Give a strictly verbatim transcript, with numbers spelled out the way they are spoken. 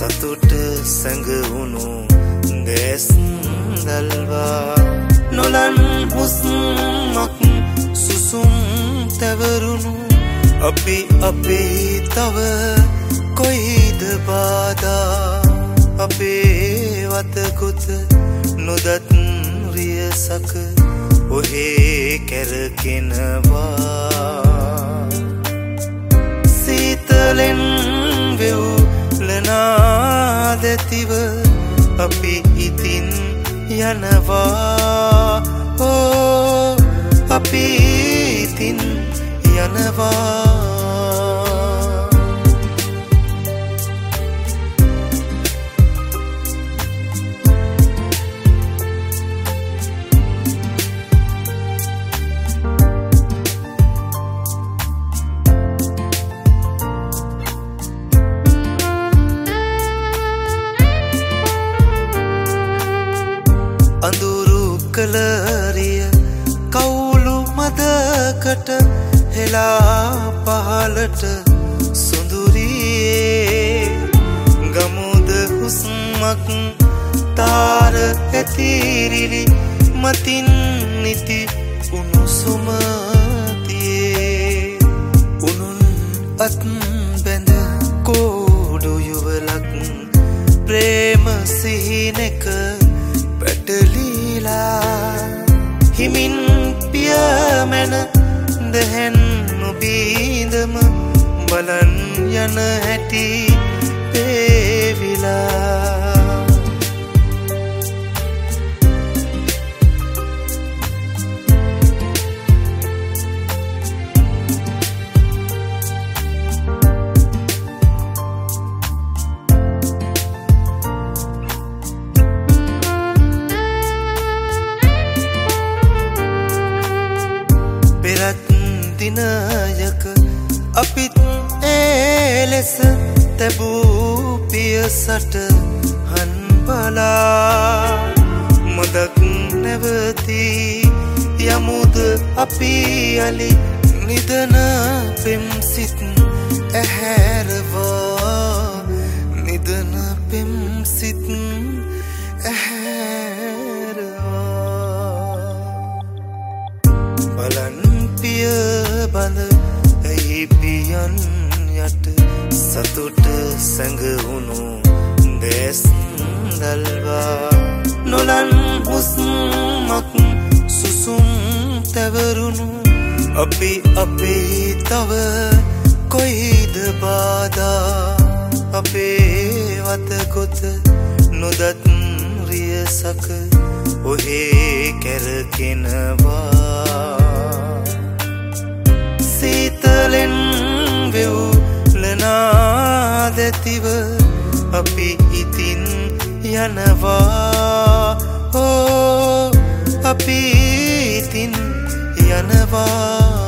සතුට සැඟවුණු දැස් දල්වා නොලන් හුස්මක් සුසුම් තැවරුණු අපි අපේ තව කොයිද බාධා අපේ වතකුත නොදත් රියසක ඔහේ කැරකෙනවා සීතලෙන් වෙවුලනාදැතිව අපි ඉතින් යනවා ඕ අපි ඉතින් යනවා අඳුරු කලරිය කවුළු මදකට හෙලා පහලට සුඳුරියේ ගමුද හුස්මක් තාර ඇතිරිලි මතින් නිති උණුසුමතියේ උනුන් අත් බැඳ කෝඩු යුවලක් ප්‍රේම සිහිනක පැටලීලා හිමින් පියමැන දැහැන් නොබීදම බලන් යන හැටි පේවිලා පෙරත් දිනයක අපිත් ඒ ලෙස තැබූ පියසට හන් බලා මදක් නැවතී යමුද අපි අලි නිදන පෙම්සිත් ඇහැරවා නිදන පෙම්සිත් ඇහැරවා බලන් පිය බඳ ඇයි පියන් යට සතුට සැඟවුණු දැස් දල්වා නොලන් හුස්මක් සුසුම් තැවරුණු අපි අපේ තව කොයිද බාධා අපේ වතකොත නොදත් රියසක ඔහේ කැරකෙනවා සීතලෙන් වෙවුලනාදැතිව අපි ඉතින් යනවා ඕ අපි ඉතින් යනවා